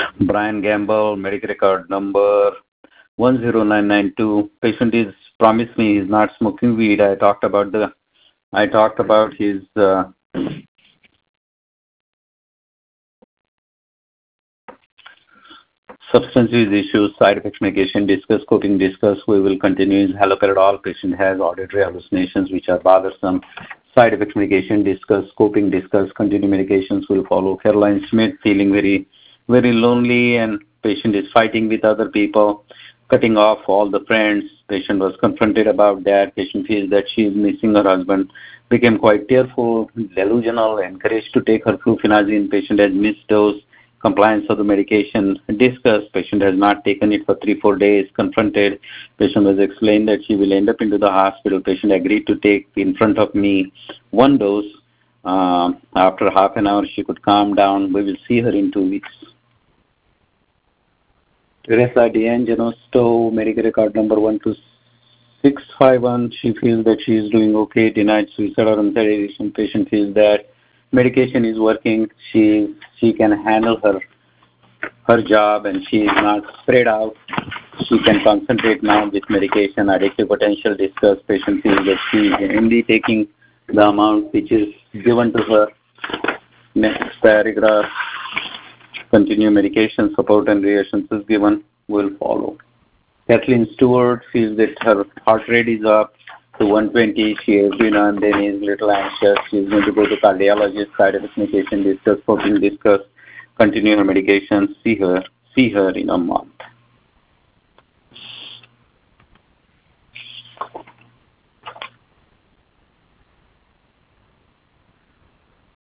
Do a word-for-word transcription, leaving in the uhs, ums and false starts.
Brian Gamble, medical record number one zero nine nine two. Patient is promised me he's not smoking weed. I talked about the, I talked about his uh, substance use issues, side effects, medication, discuss, coping, discuss. We will continue. His haloperidol. Patient has auditory hallucinations which are bothersome. Side effects, medication, discuss, coping, discuss. Continue medications will follow. Caroline Smith feeling very, very lonely, and patient is fighting with other people, cutting off all the friends. Patient was confronted about that. Patient feels that she is missing her husband. Became quite tearful, delusional, encouraged to take her fluphenazine. Patient has missed dose. Compliance of the medication discussed. Patient has not taken it for three, four days. Confronted. Patient was explained that she will end up into the hospital. Patient agreed to take in front of me one dose. Uh, after half an hour, she could calm down. We will see her in two weeks. Teresa D'Angelo Stowe, medical record number one two six five one. She feels that she is doing okay. Denied suicide or anxiety. Patient feels that medication is working. She she can handle her her job and she is not spread out. She can concentrate now with medication. Addictive potential discussed. Patient feels that she is only taking the amount which is given to her. Next paragraph. Continue medication support and reassurances given will follow. Kathleen Stewart feels that her heart rate is up to one twenty. She every now and then is a little anxious. She is going to go to cardiologist, side effects, medication, discuss, coping, discuss, continue her medication, see her, see her in a month.